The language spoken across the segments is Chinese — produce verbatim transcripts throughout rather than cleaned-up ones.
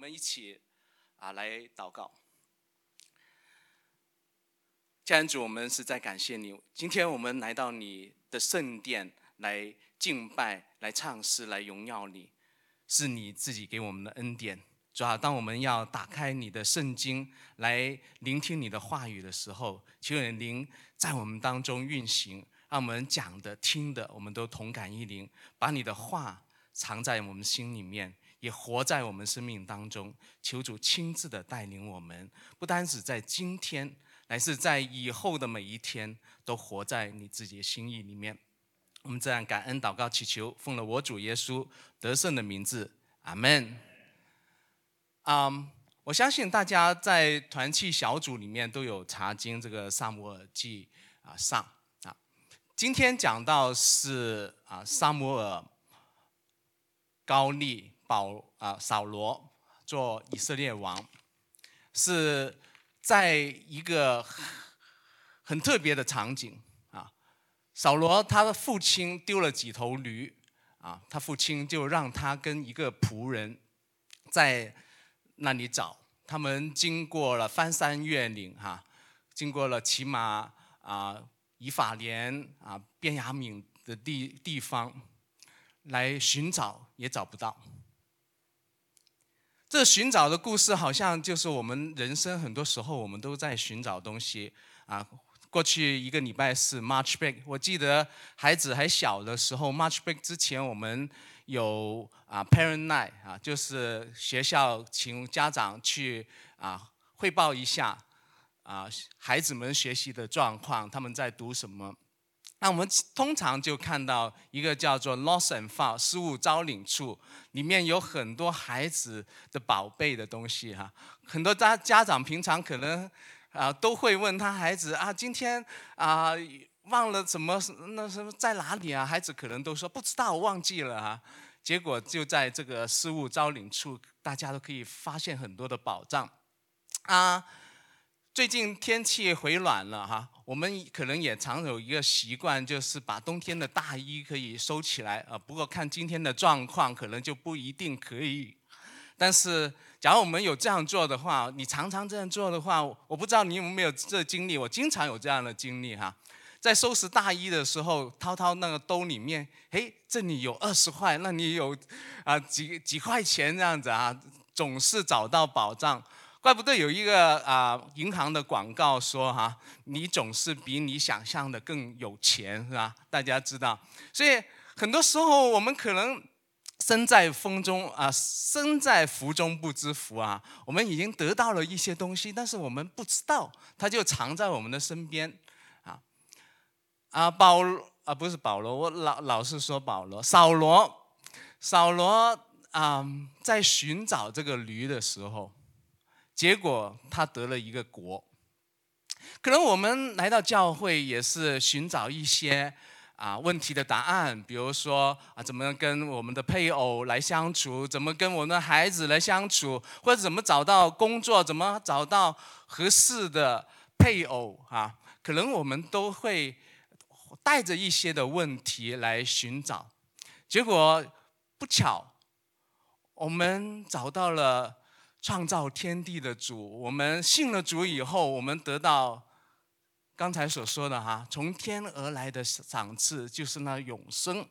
们一起啊来祷告。家人主，我们实在感谢你，今天我们来到你的圣殿来敬拜、来唱诗、来荣耀你，是你自己给我们的恩典。主啊，当我们要打开你的圣经来聆听你的话语的时候，求你灵在我们当中运行，让我们讲的、听的，我们都同感一灵，把你的话藏在我们心里面，也活在我们生命当中。求主亲自的带领我们，不单只在今天，乃是在以后的每一天，都活在你自己的心意里面。我们这样感恩祷告祈求，奉了我主耶稣得胜的名字，阿们。Um, 我相信大家在团契小组里面都有查经这个撒母耳记啊上啊。今天讲到是啊撒母耳高利保啊扫罗做以色列王，是在一个很特别的场景啊。扫罗他的父亲丢了几头驴啊，他父亲就让他跟一个仆人在那里找，他们经过了翻山越岭哈、啊，经过了起码啊以法莲啊便雅悯的地地方来寻找，也找不到。这寻找的故事好像就是我们人生很多时候我们都在寻找东西啊。过去一个礼拜是 March Break， 我记得孩子还小的时候 March Break 之前我们有啊 Parent Night 啊，就是学校请家长去啊汇报一下啊孩子们学习的状况，他们在读什么。那我们通常就看到一个叫做 Lost and Found 失物招领处，里面有很多孩子的宝贝的东西哈、啊。很多家家长平常可能啊都会问他孩子啊，今天啊忘了怎么那什么在哪里啊？孩子可能都说不知道，忘记了啊。结果就在这个失物招领处，大家都可以发现很多的宝藏啊。最近天气回暖了哈，我们可能也常有一个习惯，就是把冬天的大衣可以收起来啊。不过看今天的状况，可能就不一定可以。但是假如我们有这样做的话，你常常这样做的话，我不知道你有没有这经历，我经常有这样的经历哈。在收拾大衣的时候，掏掏那个兜里面，嘿，这里有二十块，那里有啊几几块钱这样子啊，总是找到宝藏。怪不得有一个啊、呃、银行的广告说哈、啊，你总是比你想象的更有钱，是吧？大家知道，所以很多时候我们可能身在风中啊，身在福中不知福啊。我们已经得到了一些东西，但是我们不知道，它就藏在我们的身边啊啊保啊不是保罗，我老老是说保罗，扫罗，扫罗啊、呃，在寻找这个驴的时候。结果他得了一个国。可能我们来到教会也是寻找一些啊问题的答案，比如说啊怎么跟我们的配偶来相处，怎么跟我们的孩子来相处，或者怎么找到工作，怎么找到合适的配偶啊。可能我们都会带着一些的问题来寻找，结果不巧，我们找到了创造天地的主。我们信了主以后，我们得到刚才所说的哈，从天而来的赏赐，就是那永生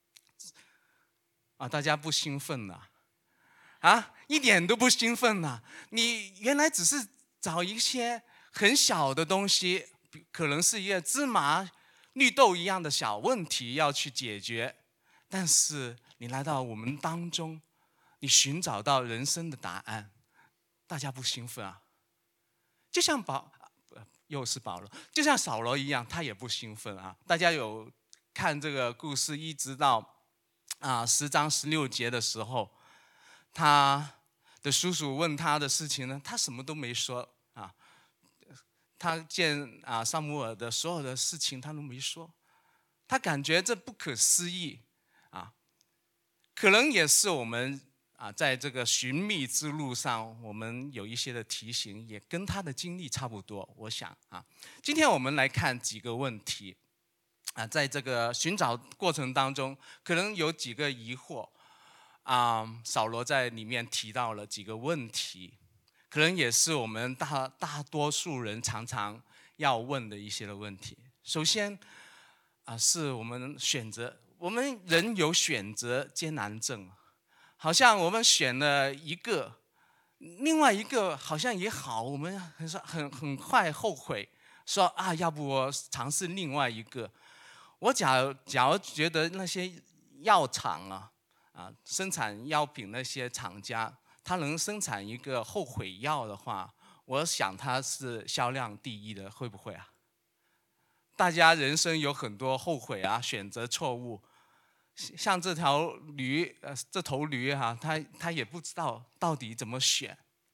啊！大家不兴奋呐？啊，一点都不兴奋呐！你原来只是找一些很小的东西，可能是一个芝麻绿豆一样的小问题要去解决，但是你来到我们当中，你寻找到人生的答案。大家不兴奋啊？就像保，又是保罗，就像扫罗一样，他也不兴奋啊。大家有看这个故事，一直到啊十章十六节的时候，他的叔叔问他的事情呢，他什么都没说啊。他见啊撒母耳的所有的事情，他都没说，他感觉这不可思议啊。可能也是我们。啊，在这个寻觅之路上，我们有一些的提醒，也跟他的经历差不多。我想啊，今天我们来看几个问题啊，在这个寻找过程当中，可能有几个疑惑啊，扫罗在里面提到了几个问题，可能也是我们大大多数人常常要问的一些的问题。首先啊，是我们选择，我们人有选择艰难症，好像我们选了一个，另外一个好像也好，我们很很很快后悔，说啊，要不我尝试另外一个。我假如假如觉得那些药厂啊啊生产药品那些厂家，他能生产一个后悔药的话，我想他是销量第一的，会不会啊？大家人生有很多后悔啊，选择错误。像这条驴，呃，这头驴哈、啊，它它也不知道到底怎么选。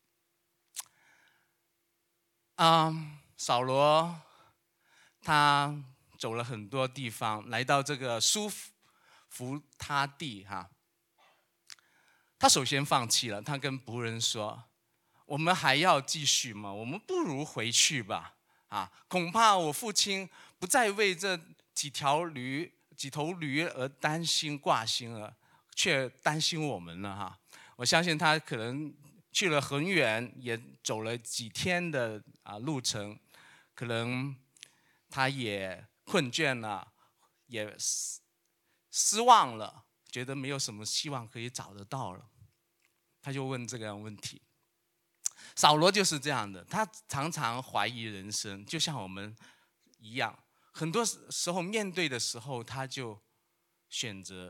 啊、嗯，扫罗他走了很多地方，来到这个舒服他地哈、啊。他首先放弃了，他跟仆人说：“我们还要继续吗？我们不如回去吧。啊，恐怕我父亲不再为这几条驴。”几头驴而担心挂心了，却担心我们了哈。我相信他可能去了很远，也走了几天的啊路程，可能他也困倦了，也失望了，觉得没有什么希望可以找得到了，他就问这个问题。扫罗就是这样的，他常常怀疑人生，就像我们一样。很多时候面对的时候，他就选择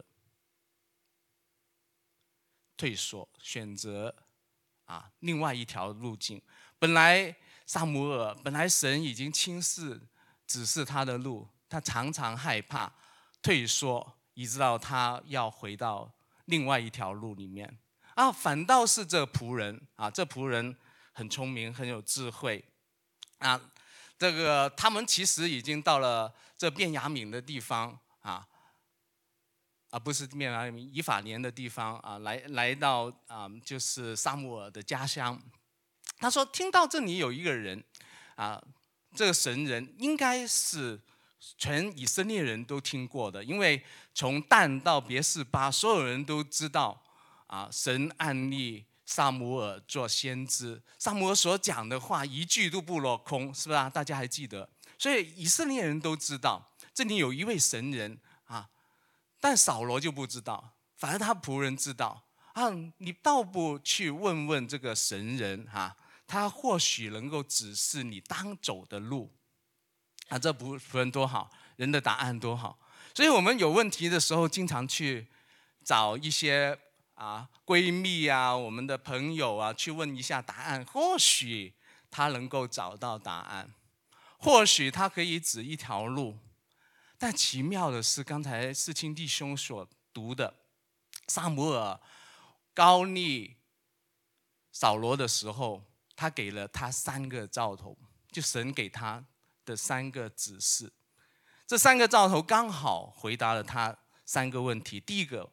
退缩，选择啊另外一条路径。本来撒母耳，本来神已经亲自指示他的路，他常常害怕退缩，以致到他要回到另外一条路里面。啊，反倒是这仆人啊，这仆人很聪明，很有智慧啊。这个他们其实已经到了这便雅悯的地方啊，啊不是便雅悯，以法莲的地方啊，来来到啊就是撒母耳的家乡。他说听到这里有一个人啊，这个神人应该是全以色列人都听过的，因为从但到别是巴，所有人都知道啊，神暗立撒母耳做先知，撒母耳所讲的话一句都不落空，是不是啊？大家还记得？所以以色列人都知道这里有一位神人啊，但扫罗就不知道，反而他仆人知道啊。你倒不去问问这个神人哈、啊，他或许能够指示你当走的路啊。这仆仆人多好，人的答案多好。所以我们有问题的时候，经常去找一些。啊，闺蜜啊，我们的朋友啊，去问一下答案，或许他能够找到答案，或许他可以指一条路。但奇妙的是，刚才世清弟兄所读的，撒母耳膏立扫罗的时候，他给了他三个兆头，就神给他的三个指示。这三个兆头刚好回答了他三个问题。第一个，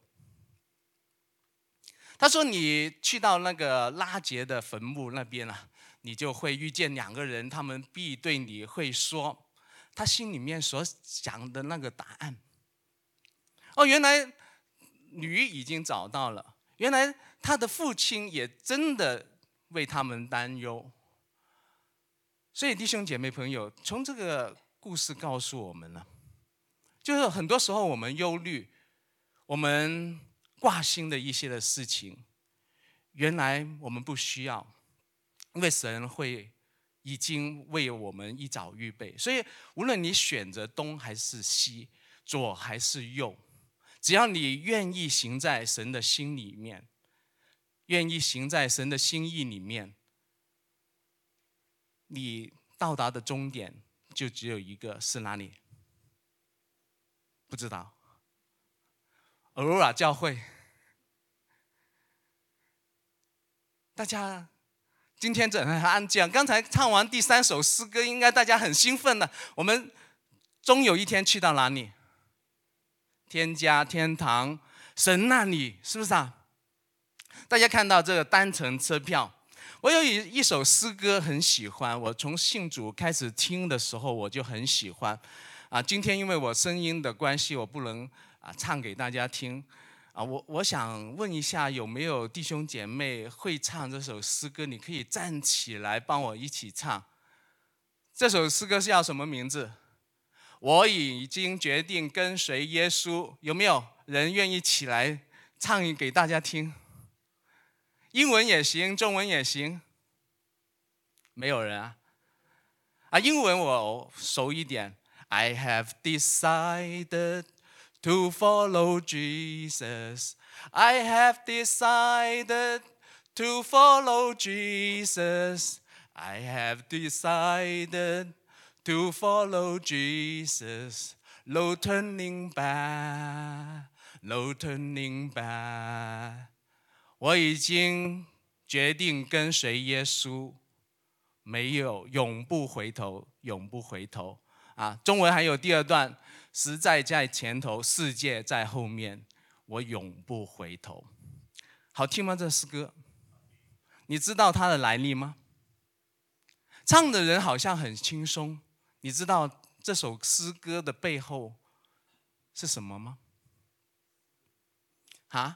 他说：“你去到那个拉结的坟墓那边啊，你就会遇见两个人，他们必对你会说他心里面所想的那个答案。”哦，原来驴已经找到了，原来他的父亲也真的为他们担忧。所以弟兄姐妹朋友，从这个故事告诉我们了，就是很多时候我们忧虑，我们挂心的一些的事情，原来我们不需要，因为神会已经为我们一早预备。所以无论你选择东还是西，左还是右，只要你愿意行在神的心里面，愿意行在神的心意里面，你到达的终点就只有一个，是哪里？不知道。俄罗拉教会，大家今天这很安静。刚才唱完第三首诗歌，应该大家很兴奋的。我们终有一天去到哪里？天家、天堂、神那里，是不是啊？大家看到这个单程车票，我有一一首诗歌很喜欢，我从信主开始听的时候我就很喜欢。啊，今天因为我声音的关系，我不能啊唱给大家听。 啊，我我想问一下，有没有弟兄姐妹会唱这首诗歌？你可以站起来帮我一起唱。这首诗歌是叫什么名字？我已经决定跟随耶稣。有没有人愿意起来唱给大家听？英文也行，中文也行。没有人啊？啊，英文我熟一点。I have decided to follow Jesus. I have decided to follow Jesus. I have decided to follow Jesus. No turning back, no turning back. 我已经决定跟随耶稣，没有永不回头，永不回头。啊，中文还有第二段，实在在前头，世界在后面，我永不回头。好听吗？这诗歌，你知道它的来历吗？唱的人好像很轻松，你知道这首诗歌的背后是什么吗？啊？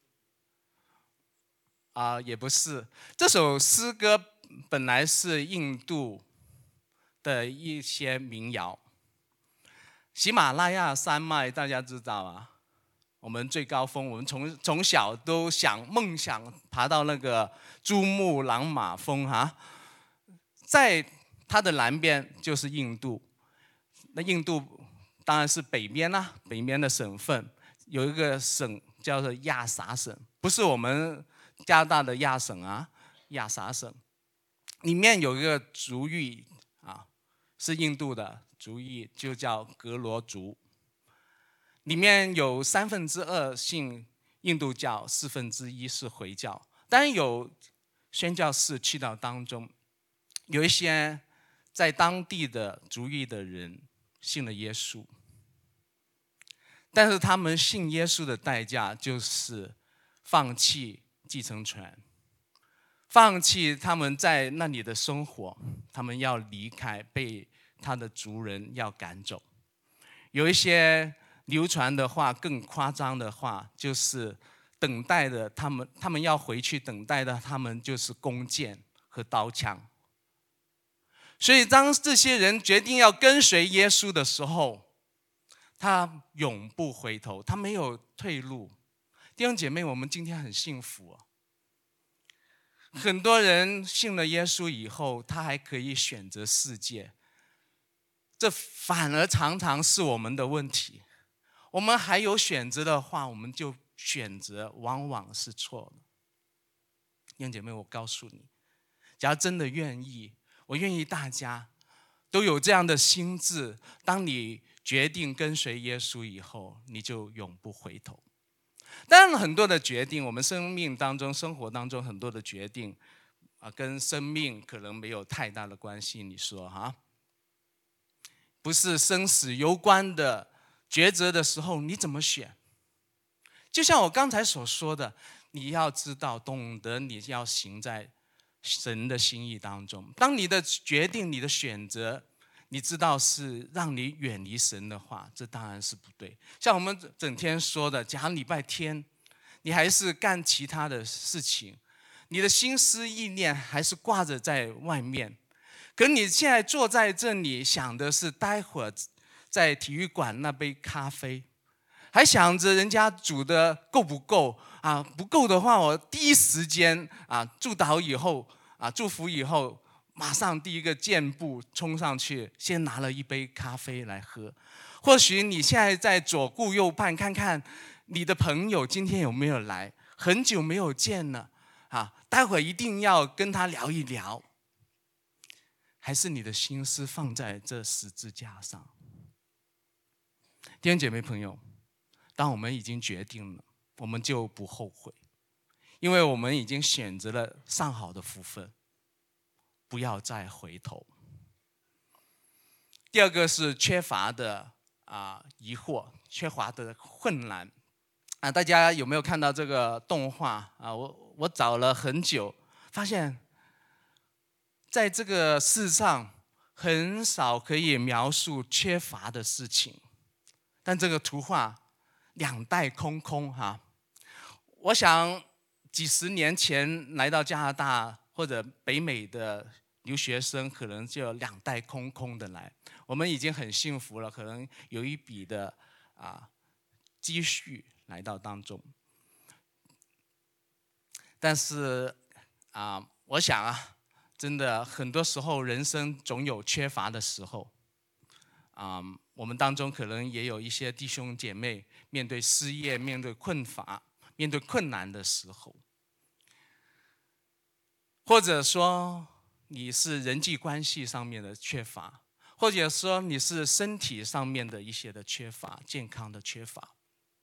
啊，也不是。这首诗歌本来是印度的一些民谣。喜马拉雅山脉大家知道啊，我们最高峰，我们从从小都想梦想爬到那个珠穆朗玛峰哈，在它的南边就是印度，那印度当然是北边啦，北边的省份有一个省叫做亚萨省，不是我们加拿大的亚省啊，亚萨省里面有一个族裔啊，是印度的族裔，就叫格罗族。里面有三分之二信印度教，四分之一是回教。当然有宣教士去到当中，有一些在当地的族裔的人信了耶稣，但是他们信耶稣的代价就是放弃继承权，放弃他们在那里的生活，他们要离开，被他的族人要赶走。有一些流传的话更夸张的话，就是等待的他们，他们要回去等待的他们就是弓箭和刀枪。所以当这些人决定要跟随耶稣的时候，他永不回头，他没有退路。弟兄姐妹，我们今天很幸福啊！很多人信了耶稣以后，他还可以选择世界，这反而常常是我们的问题。我们还有选择的话，我们就选择往往是错的。弟兄姐妹，我告诉你，假如真的愿意，我愿意大家都有这样的心志，当你决定跟随耶稣以后，你就永不回头。当然很多的决定，我们生命当中生活当中很多的决定啊，跟生命可能没有太大的关系，你说哈？不是生死攸关的抉择的时候，你怎么选？就像我刚才所说的，你要知道，懂得你要行在神的心意当中。当你的决定、你的选择，你知道是让你远离神的话，这当然是不对。像我们整天说的，假如礼拜天你还是干其他的事情，你的心思意念还是挂着在外面，可你现在坐在这里想的是待会儿在体育馆那杯咖啡，还想着人家煮的够不够啊？不够的话，我第一时间啊祝祷以后啊祝福以后，马上第一个箭步冲上去，先拿了一杯咖啡来喝。或许你现在在左顾右盼，看看你的朋友今天有没有来，很久没有见了啊，待会儿一定要跟他聊一聊。还是你的心思放在这十字架上？弟兄姐妹朋友，当我们已经决定了，我们就不后悔，因为我们已经选择了上好的福分，不要再回头。第二个是缺乏的啊疑惑，缺乏的困难啊！大家有没有看到这个动画啊？我我找了很久，发现在这个世上很少可以描述缺乏的事情，但这个图画两袋空空哈， 我想几十年前来到加拿大或者北美的留学生，可能就两袋空空的来。我们已经很幸福了，可能有一笔的啊积蓄来到当中。但是啊，我想啊，真的很多时候人生总有缺乏的时候。啊，我们当中可能也有一些弟兄姐妹面对失业、面对困乏、面对困难的时候，或者说你是人际关系上面的缺乏，或者说你是身体上面的一些的缺乏、健康的缺乏。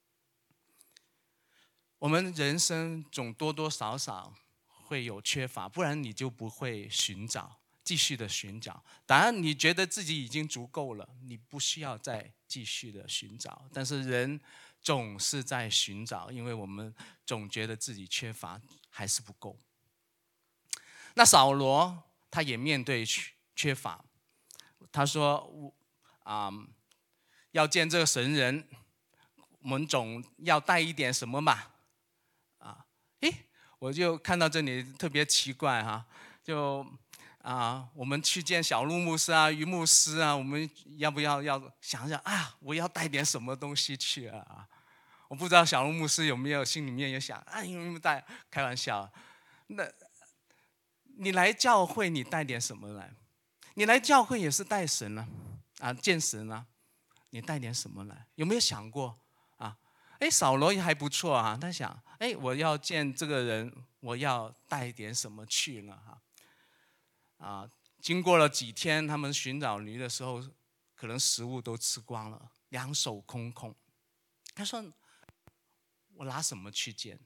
我们人生总多多少少会有缺乏，不然你就不会寻找，继续的寻找。当然你觉得自己已经足够了，你不需要再继续的寻找。但是人总是在寻找，因为我们总觉得自己缺乏，还是不够。那扫罗他也面对缺乏，他说啊、嗯，要见这个神人，我们总要带一点什么嘛。诶，我就看到这里特别奇怪哈，就啊，我们去见小鹿牧师啊、于牧师啊，我们要不要要想想啊？我要带点什么东西去啊？我不知道小鹿牧师有没有心里面有想啊，有没有带？开玩笑，那你来教会，你带点什么来？你来教会也是带神啊，啊，见神啊，你带点什么来？有没有想过？哎，扫罗也还不错啊。他想，哎，我要见这个人，我要带点什么去呢？哈，啊，经过了几天，他们寻找驴的时候，可能食物都吃光了，两手空空。他说：“我拿什么去见？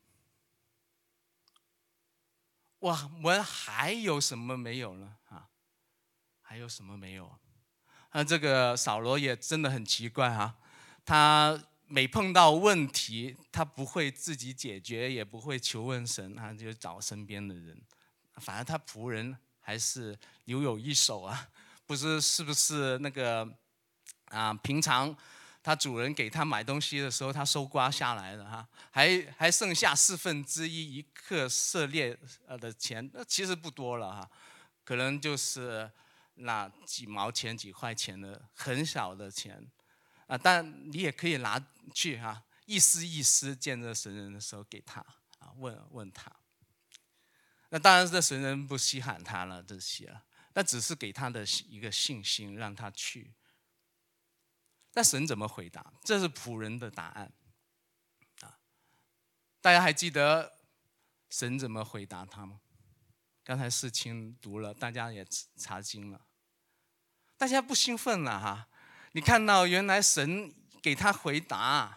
我们还有什么没有呢？啊，还有什么没有？那这个扫罗也真的很奇怪啊，他。”每碰到问题，他不会自己解决，也不会求问神，他就找身边的人。反正他仆人还是留有一手啊，不知是不是那个啊？平常他主人给他买东西的时候，他收刮下来的哈，还还剩下四分之一一克色列呃的钱，那其实不多了哈，可能就是那几毛钱、几块钱的很小的钱。啊，但你也可以拿去哈、啊，一丝一丝见这神人的时候给他啊，问问他。那当然，这神人不稀罕他了，这些了，那只是给他的一个信心，让他去。那神怎么回答？这是仆人的答案啊。大家还记得神怎么回答他吗？刚才世清读了，大家也查经了，大家不兴奋了哈。你看到原来神给他回答，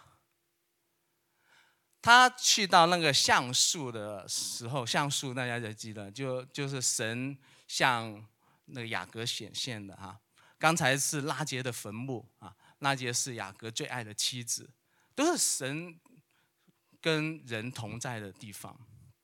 他去到那个橡树的时候，橡树大家就记得，就就是神向那个雅各显现的哈。刚才是拉结的坟墓啊，拉结是雅各最爱的妻子，都是神跟人同在的地方。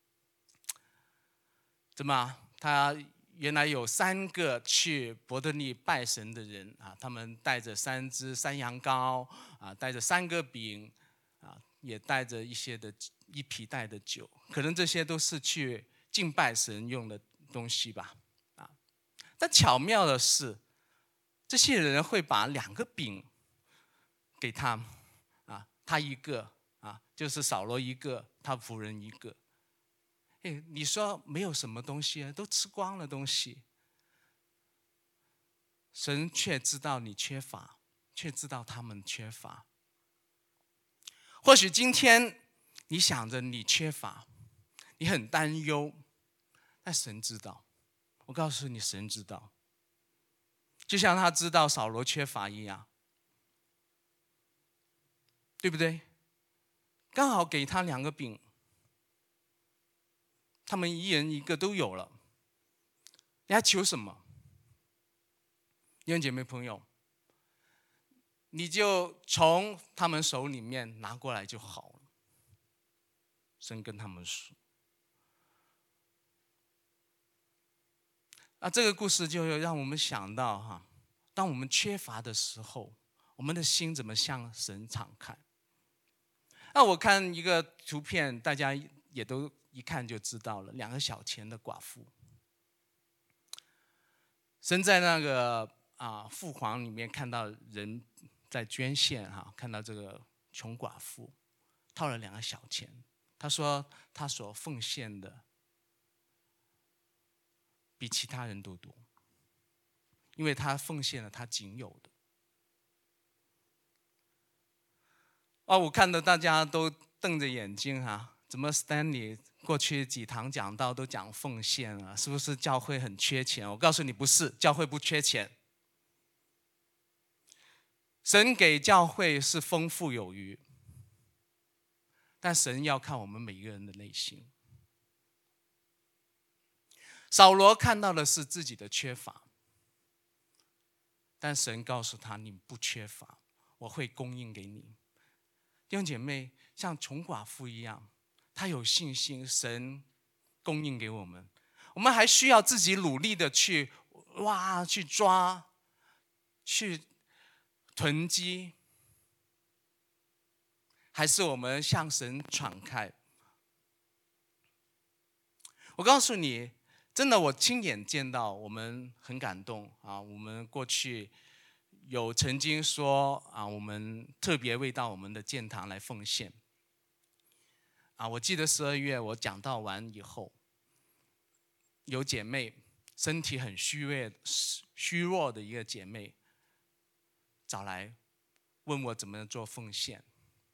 怎么他？原来有三个去伯特利拜神的人啊，他们带着三只山羊羔啊，带着三个饼啊，也带着一些的一皮带的酒，可能这些都是去敬拜神用的东西吧啊。但巧妙的是，这些人会把两个饼给他啊，他一个啊，就是扫罗一个，他仆人一个。哎，你说没有什么东西啊，都吃光了东西，神却知道你缺乏，却知道他们缺乏。或许今天你想着你缺乏，你很担忧，但神知道。我告诉你，神知道，就像他知道扫罗缺乏一样，对不对？刚好给他两个饼。他们一人一个都有了，你还求什么？弟兄姐妹朋友，你就从他们手里面拿过来就好了。神跟他们说，啊，这个故事就让我们想到哈，当我们缺乏的时候，我们的心怎么向神敞开？ 那我看一个图片，大家也都一看就知道了，两个小钱的寡妇。身在那个啊父皇里面看到人在捐献哈、啊，看到这个穷寡妇掏了两个小钱，他说他所奉献的比其他人都多，因为他奉献了他仅有的。哦，我看到大家都瞪着眼睛哈、啊，怎么 Stanley 过去几堂讲道都讲奉献啊？是不是教会很缺钱？我告诉你，不是，教会不缺钱。神给教会是丰富有余，但神要看我们每一个人的内心。扫罗看到的是自己的缺乏，但神告诉他：“你不缺乏，我会供应给你。”弟兄姐妹，像穷寡妇一样，她有信心，神供应给我们。我们还需要自己努力的去挖、去抓、去囤积，还是我们向神敞开？我告诉你，真的，我亲眼见到，我们很感动啊！我们过去有曾经说啊，我们特别为到我们的建堂来奉献。啊，我记得十二月我讲道完以后，有姐妹身体很虚弱、虚弱的一个姐妹找来问我怎么做奉献。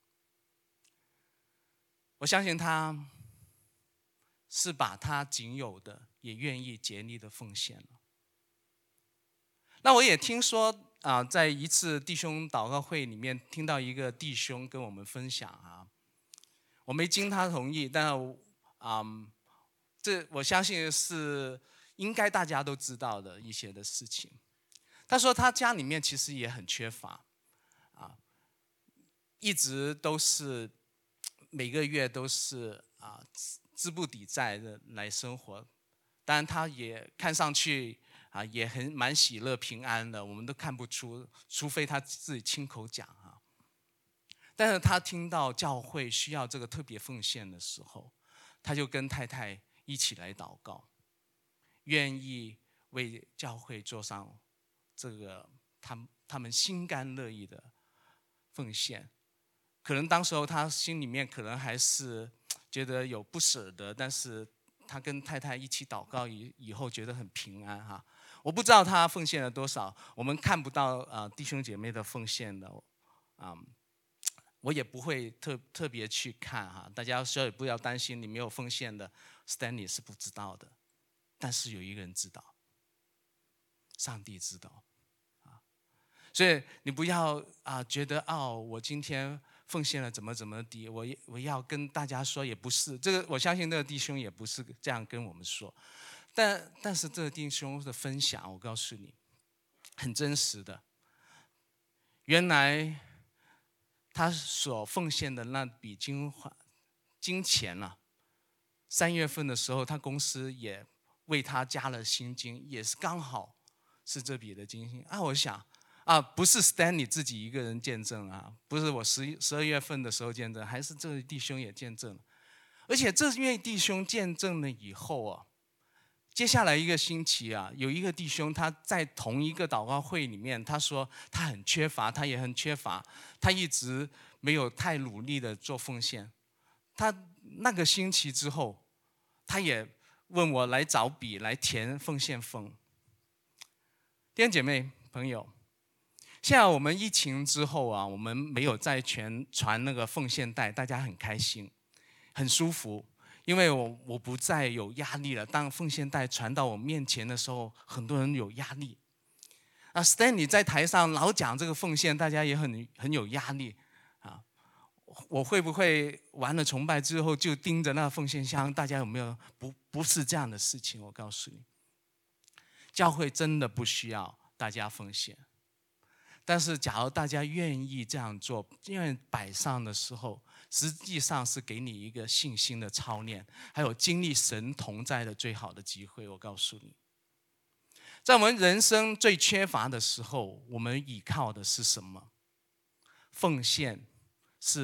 我相信她是把她仅有的也愿意竭力的奉献了。那我也听说啊，在一次弟兄祷告会里面，听到一个弟兄跟我们分享啊，我没经他同意，但啊、嗯，这我相信是应该大家都知道的一些的事情。他说他家里面其实也很缺乏，啊，一直都是每个月都是啊资不抵债的来生活，当然他也看上去啊也很蛮喜乐平安的，我们都看不出，除非他自己亲口讲啊。但是他听到教会需要这个特别奉献的时候，他就跟太太一起来祷告，愿意为教会做上这个他他们心甘乐意的奉献。可能当时候他心里面可能还是觉得有不舍得，但是他跟太太一起祷告以以后觉得很平安哈。我不知道他奉献了多少，我们看不到啊、呃、弟兄姐妹的奉献的啊、嗯，我也不会特特别去看哈。大家所以不要担心，你没有奉献的 Stanley 是不知道的，但是有一个人知道，上帝知道啊。所以你不要啊觉得哦，我今天奉献了怎么怎么的，我我要跟大家说也不是这个，我相信那个弟兄也不是这样跟我们说，但但是这个弟兄的分享，我告诉你，很真实的。原来他所奉献的那笔金金钱啊，三月份的时候，他公司也为他加了薪金，也是刚好是这笔的金薪啊。我想。啊，不是 Stanley 自己一个人见证啊，不是我十十二月份的时候见证，还是这位弟兄也见证了。而且这位弟兄见证了以后啊，接下来一个星期啊，有一个弟兄他在同一个祷告会里面，他说他很缺乏，他也很缺乏，他一直没有太努力的做奉献。他那个星期之后，他也问我来找笔来填奉献封。弟兄姐妹朋友。现在我们疫情之后啊，我们没有再传传那个奉献袋，大家很开心，很舒服，因为我我不再有压力了。当奉献袋传到我面前的时候，很多人有压力。啊 ，Stanley 在台上老讲这个奉献，大家也很很有压力啊。我会不会完了崇拜之后就盯着那个奉献箱？大家有没有？不不是这样的事情，我告诉你，教会真的不需要大家奉献。但是，假如大家愿意这样做，因为摆上的时候，实际上是给你一个信心的操练，还有经历神同在的最好的机会。我告诉你，在我们人生最缺乏的时候，我们依靠的是什么？奉献是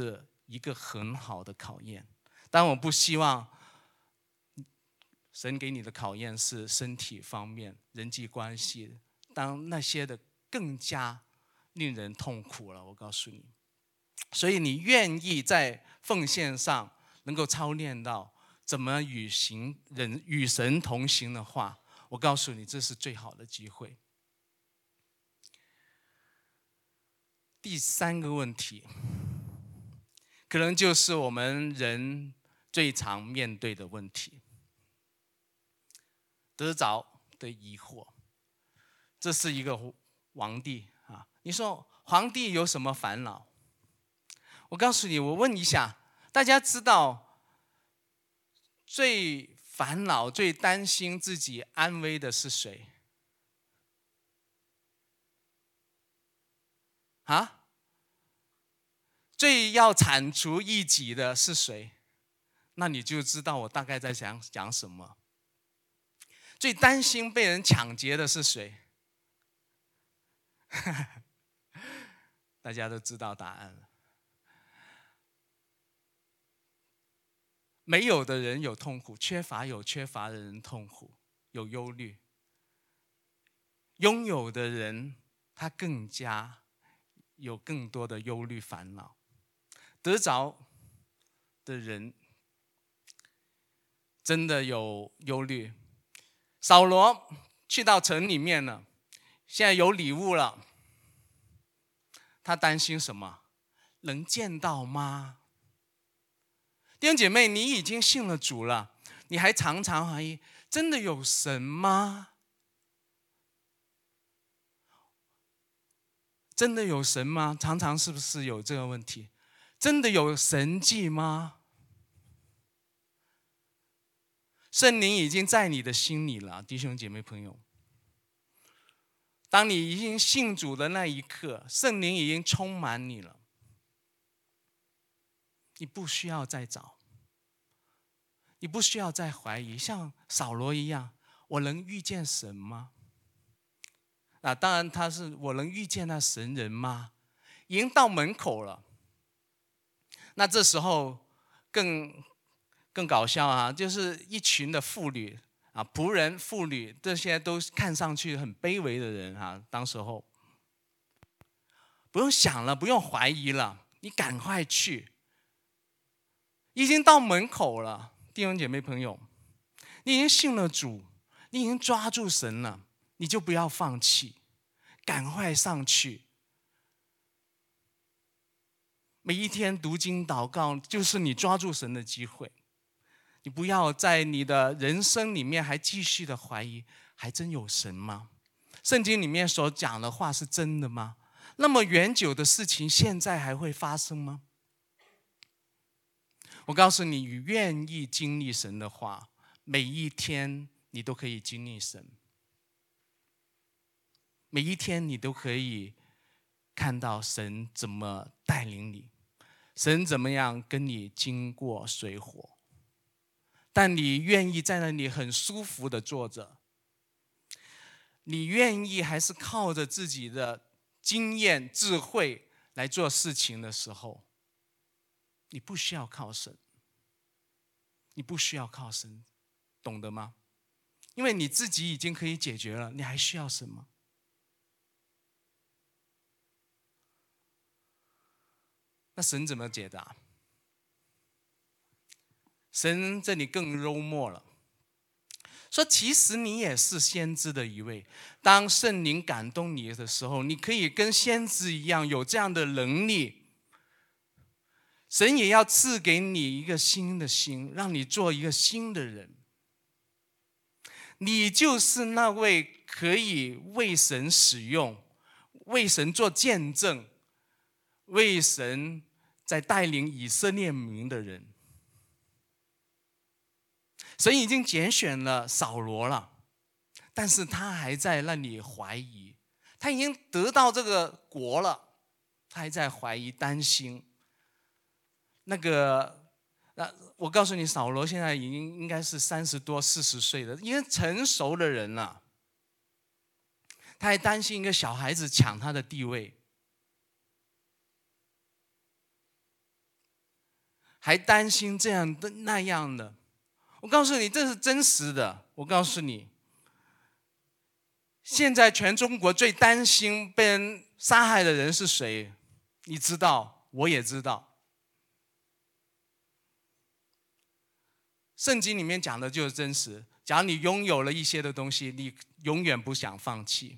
一个很好的考验。但我不希望神给你的考验是身体方面、人际关系，当那些的更加令人痛苦了。我告诉你，所以你愿意在奉献上能够操练到怎么与行人与神同行的话，我告诉你，这是最好的机会。第三个问题，可能就是我们人最常面对的问题，得着的疑惑。这是一个皇帝啊，你说皇帝有什么烦恼？我告诉你，我问一下，大家知道最烦恼、最担心自己安危的是谁？啊？最要铲除异己的是谁？那你就知道我大概在讲讲什么。最担心被人抢劫的是谁？大家都知道答案了。没有的人有痛苦，缺乏有缺乏的人痛苦，有忧虑。拥有的人，他更加有更多的忧虑烦恼。得着的人真的有忧虑。扫罗去到城里面了，现在有礼物了，他担心什么？能见到吗？弟兄姐妹，你已经信了主了，你还常常怀疑，真的有神吗？真的有神吗？常常是不是有这个问题？真的有神迹吗？圣灵已经在你的心里了，弟兄姐妹朋友。当你已经信主的那一刻，圣灵已经充满你了，你不需要再找，你不需要再怀疑，像扫罗一样，我能遇见神吗？那当然，他是我能遇见那神人吗？已经到门口了。那这时候更更搞笑啊，就是一群的妇女啊，仆人、妇女，这些都看上去很卑微的人啊。当时候不用想了，不用怀疑了，你赶快去。已经到门口了，弟兄姐妹朋友，你已经信了主，你已经抓住神了，你就不要放弃，赶快上去。每一天读经祷告，就是你抓住神的机会。你不要在你的人生里面还继续的怀疑，还真有神吗？圣经里面所讲的话是真的吗？那么远久的事情现在还会发生吗？我告诉你，愿意经历神的话，每一天你都可以经历神，每一天你都可以看到神怎么带领你，神怎么样跟你经过水火。但你愿意在那里很舒服的坐着，你愿意还是靠着自己的经验智慧来做事情的时候，你不需要靠神，你不需要靠神，懂得吗？因为你自己已经可以解决了，你还需要什么？那神怎么解答？神这里更幽默了，说其实你也是先知的一位，当圣灵感动你的时候，你可以跟先知一样有这样的能力。神也要赐给你一个新的心，让你做一个新的人。你就是那位可以为神使用，为神做见证，为神在带领以色列民的人。神已经拣选了扫罗了，但是他还在那里怀疑，他已经得到这个国了，他还在怀疑担心。那个，那我告诉你，扫罗现在已经应该是三十多、四十岁了，已经成熟的人了，他还担心一个小孩子抢他的地位。 还担心这样的那样的。我告诉你，这是真实的。我告诉你，现在全中国最担心被人杀害的人是谁？你知道，我也知道。圣经里面讲的就是真实。假如你拥有了一些的东西，你永远不想放弃。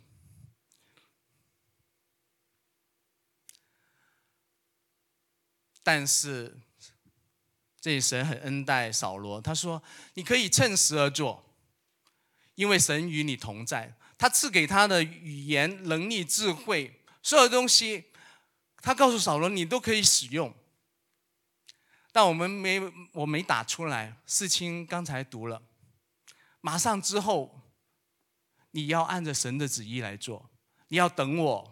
但是这里神很恩待扫罗，他说你可以趁时而做，因为神与你同在。他赐给他的语言、能力、智慧，所有东西他告诉扫罗你都可以使用。但我们没我没打出来，世青刚才读了，马上之后你要按着神的旨意来做，你要等我。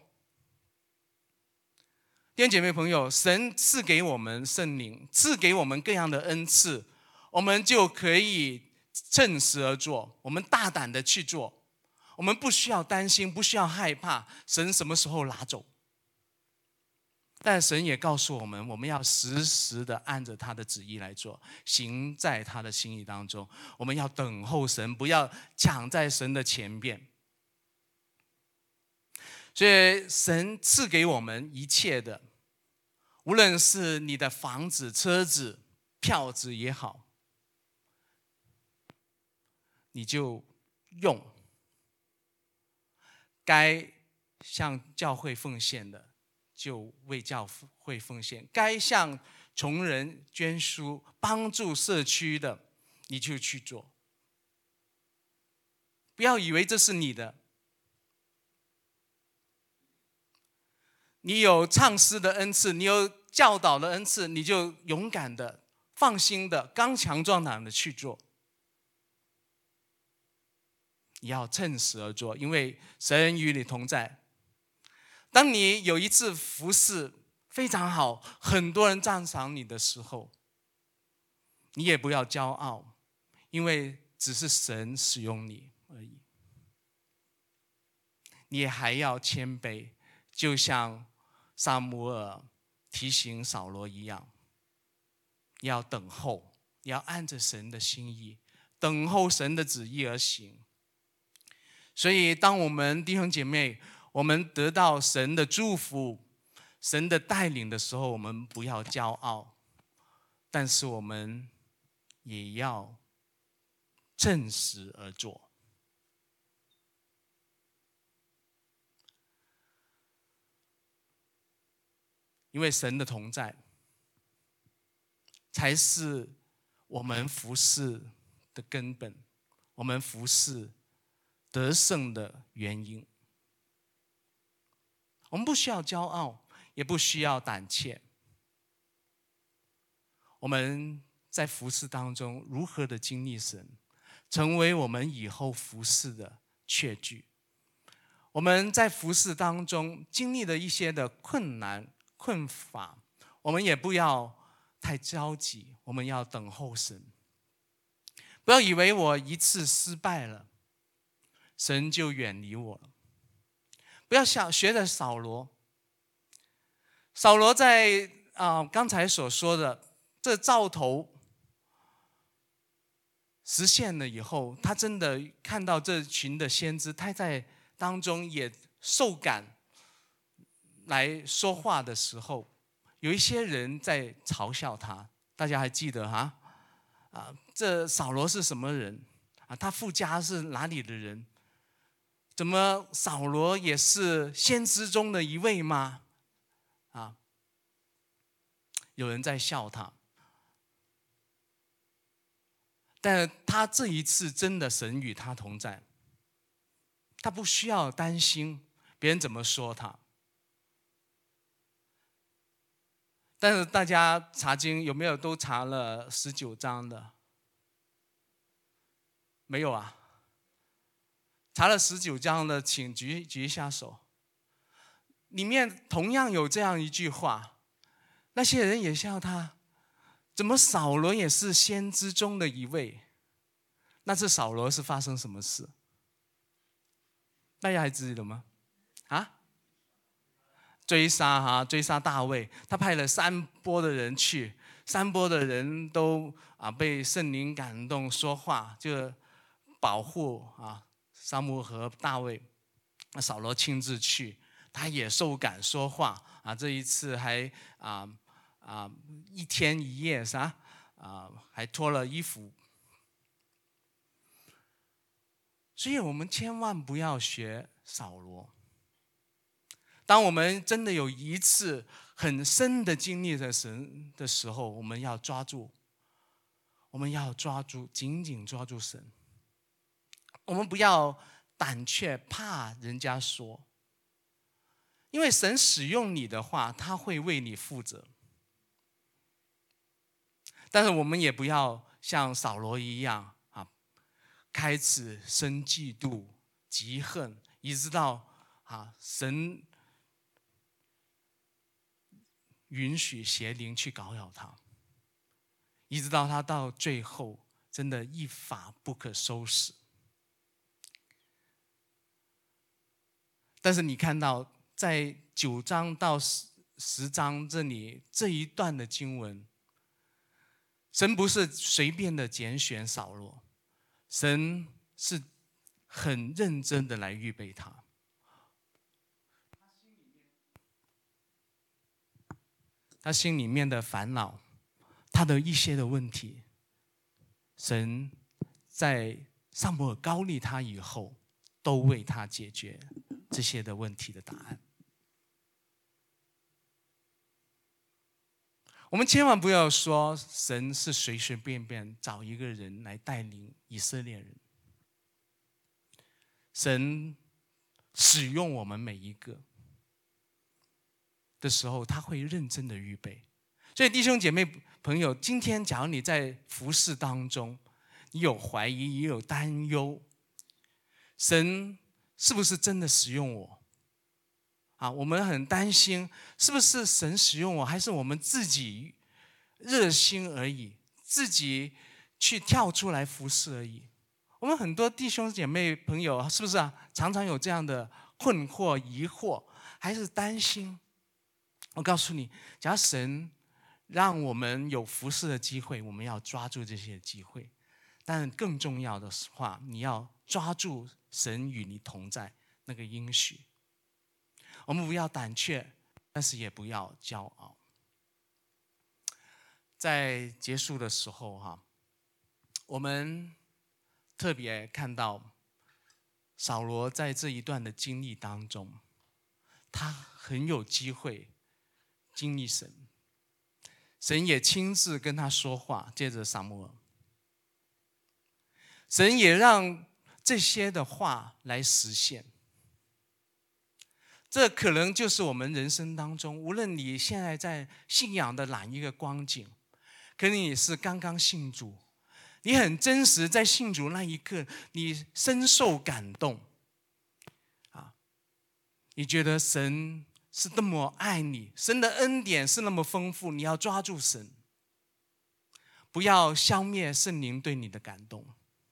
弟兄姐妹朋友，神赐给我们圣灵，赐给我们各样的恩赐，我们就可以趁时而做，我们大胆的去做，我们不需要担心，不需要害怕神什么时候拿走。但神也告诉我们，我们要时时的按着他的旨意来做，行在他的心意当中。我们要等候神，不要抢在神的前边。所以神赐给我们一切的，无论是你的房子、车子、票子也好，你就用。该向教会奉献的，就为教会奉献；该向穷人捐书、帮助社区的，你就去做。不要以为这是你的。你有唱诗的恩赐，你有教导的恩赐，你就勇敢的、放心的、刚强壮胆的去做。你要趁时而做，因为神与你同在。当你有一次服事非常好，很多人赞赏你的时候，你也不要骄傲，因为只是神使用你而已。你还要谦卑，就像撒母耳提醒扫罗一样，你要等候，你要按着神的心意，等候神的旨意而行。所以当我们弟兄姐妹，我们得到神的祝福、神的带领的时候，我们不要骄傲，但是我们也要趁时而做。因为神的同在，才是我们服事的根本，我们服事得胜的原因。我们不需要骄傲，也不需要胆怯。我们在服事当中如何的经历神，成为我们以后服事的确据。我们在服事当中经历了一些的困难困乏，我们也不要太着急，我们要等候神。不要以为我一次失败了，神就远离我了。不要想学着扫罗，扫罗在啊、呃、刚才所说的这兆头实现了以后，他真的看到这群的先知，他在当中也受感来说话的时候，有一些人在嘲笑他。大家还记得哈？啊，这扫罗是什么人啊？他父家是哪里的人？怎么扫罗也是先知中的一位吗？啊，有人在笑他，但他这一次真的神与他同在，他不需要担心别人怎么说他。但是大家查经有没有都查了十九章的？没有啊？查了十九章的，请举举一下手。里面同样有这样一句话，那些人也笑他，怎么扫罗也是先知中的一位？那这扫罗是发生什么事？大家还记得吗？啊？追杀哈，追杀大卫，他派了三波的人去， 山坡的人都啊被圣灵感动说话，就保护啊撒母耳和大卫。那扫罗亲自去，他也受感说话啊。这一次还啊啊一天一夜啥啊，还脱了衣服。所以我们千万不要学扫罗。当我们真的有一次很深的经历的神的时候，我们要抓住，我们要抓住，紧紧抓住神。我们不要胆怯，怕人家说，因为神使用你的话，他会为你负责。但是我们也不要像扫罗一样啊，开始生嫉妒、嫉恨，一直到啊神允许邪灵去搞扰他，一直到他到最后真的一发不可收拾。但是你看到在九章到十十章这里这一段的经文，神不是随便的拣选扫罗，神是很认真的来预备他。他心里面的烦恼，他的一些的问题，神在撒母耳膏立他以后，都为他解决这些的问题的答案。我们千万不要说神是随随便便找一个人来带领以色列人，神使用我们每一个的时候，他会认真的预备。所以弟兄姐妹朋友，今天假如你在服事当中，你有怀疑，也有担忧，神是不是真的使用我？啊，我们很担心，是不是神使用我，还是我们自己热心而已，自己去跳出来服事而已？我们很多弟兄姐妹朋友，是不是啊？常常有这样的困惑、疑惑，还是担心？我告诉你，假如神让我们有服事的机会，我们要抓住这些机会。但更重要的话，你要抓住神与你同在那个应许。我们不要胆怯，但是也不要骄傲。在结束的时候哈，我们特别看到扫罗在这一段的经历当中，他很有机会经历神，神也亲自跟他说话，借着撒母耳，神也让这些的话来实现。这可能就是我们人生当中，无论你现在在信仰的哪一个光景，可能你是刚刚信主，你很真实，在信主那一刻，你深受感动，啊，你觉得神是那么爱你，神的恩典是那么丰富，你要抓住神，不要消灭圣灵对你的感动。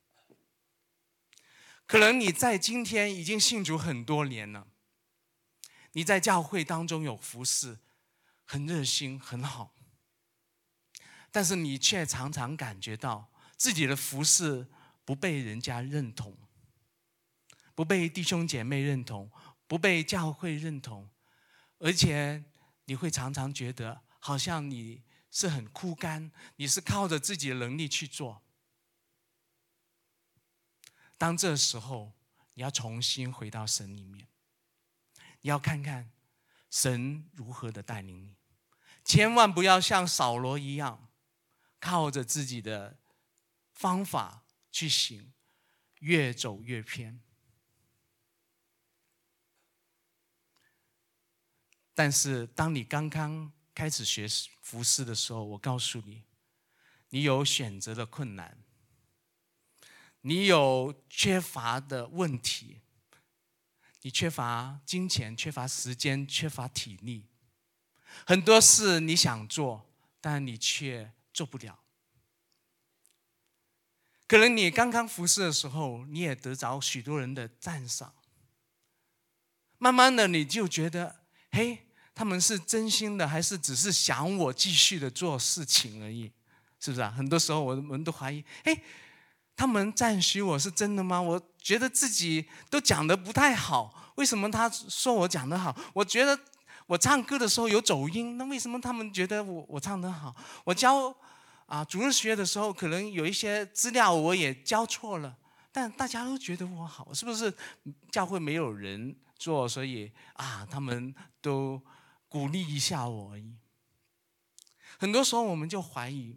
可能你在今天已经信主很多年了，你在教会当中有服事，很热心，很好，但是你却常常感觉到自己的服事不被人家认同，不被弟兄姐妹认同，不被教会认同，而且你会常常觉得好像你是很枯干，你是靠着自己的能力去做。当这时候，你要重新回到神里面，你要看看神如何的带领你，千万不要像扫罗一样，靠着自己的方法去行，越走越偏。但是当你刚刚开始学服事的时候，我告诉你，你有选择的困难，你有缺乏的问题，你缺乏金钱，缺乏时间，缺乏体力，很多事你想做，但你却做不了。可能你刚刚服事的时候，你也得着许多人的赞赏，慢慢的你就觉得，嘿， 他们是真心的，还是只是想我继续的做事情而已？是不是啊？很多时候我们都怀疑，哎，他们赞许我是真的吗？我觉得自己都讲得不太好，为什么他说我讲得好？我觉得我唱歌的时候有走音，那为什么他们觉得我我唱得好？我教啊主日学的时候，可能有一些资料我也教错了，但大家都觉得我好，是不是教会没有人做，所以啊他们都鼓励一下我而已？很多时候我们就怀疑。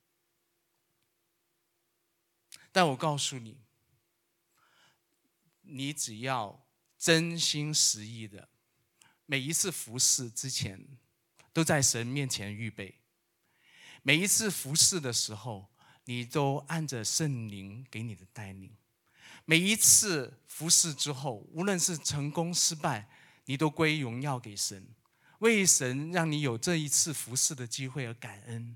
但我告诉你，你只要真心实意的，每一次服侍之前，都在神面前预备；每一次服侍的时候，你都按着圣灵给你的带领；每一次服侍之后，无论是成功失败，你都归荣耀给神，为神让你有这一次服侍的机会而感恩。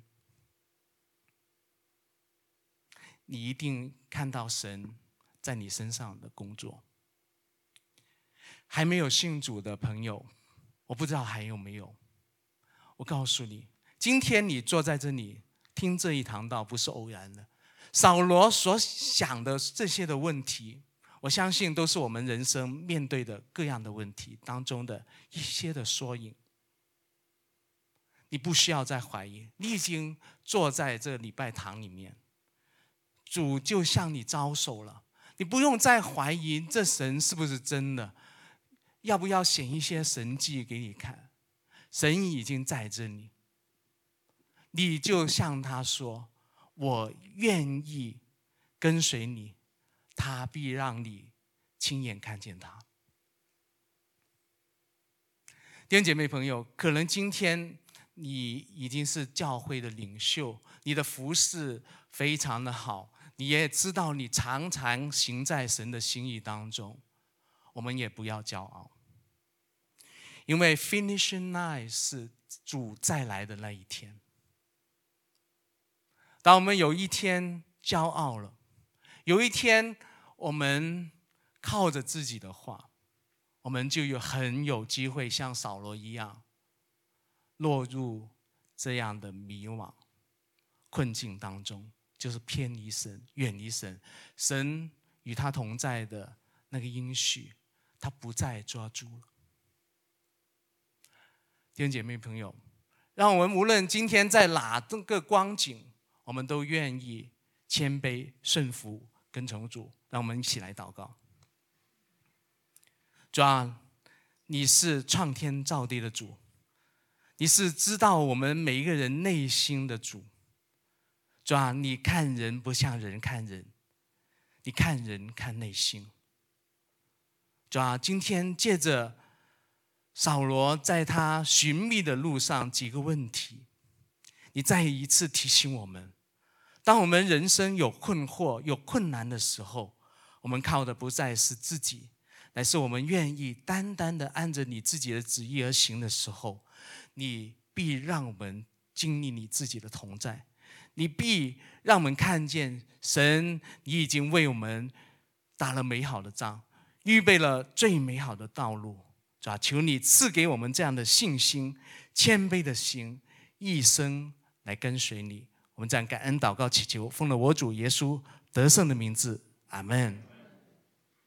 你一定看到神在你身上的工作。还没有信主的朋友，我不知道还有没有。我告诉你，今天你坐在这里听这一堂道不是偶然的。扫罗所想的这些的问题，我相信都是我们人生面对的各样的问题当中的一些的缩影。你不需要再怀疑，你已经坐在这礼拜堂里面，主就向你招手了，你不用再怀疑这神是不是真的，要不要显一些神迹给你看？神已经在这里，你就向他说：“我愿意跟随你，他必让你亲眼看见他。”弟兄姐妹朋友，可能今天你已经是教会的领袖，你的服事非常的好，你也知道你常常行在神的心意当中，我们也不要骄傲，因为 finishing line 是主再来的那一天。当我们有一天骄傲了，有一天我们靠着自己的话，我们就有很有机会像扫罗一样落入这样的迷惘困境当中，就是偏离神，远离神，神与他同在的那个应许，他不再抓住了。弟兄姐妹朋友，让我们无论今天在哪个光景，我们都愿意谦卑顺服跟从主。让我们一起来祷告。主啊，你是创天造地的主，你是知道我们每一个人内心的主。主啊，你看人不像人看人，你看人看内心。主啊，今天借着扫罗在他寻觅的路上几个问题，你再一次提醒我们，当我们人生有困惑有困难的时候，我们靠的不再是自己，乃是我们愿意单单的按着你自己的旨意而行的时候，你必让我们经历你自己的同在，你必让我们看见神，你已经为我们打了美好的仗，预备了最美好的道路。主啊，求你赐给我们这样的信心、谦卑的心，一生来跟随你。我们这样感恩祷告祈求，奉了我主耶稣得胜的名字，阿们。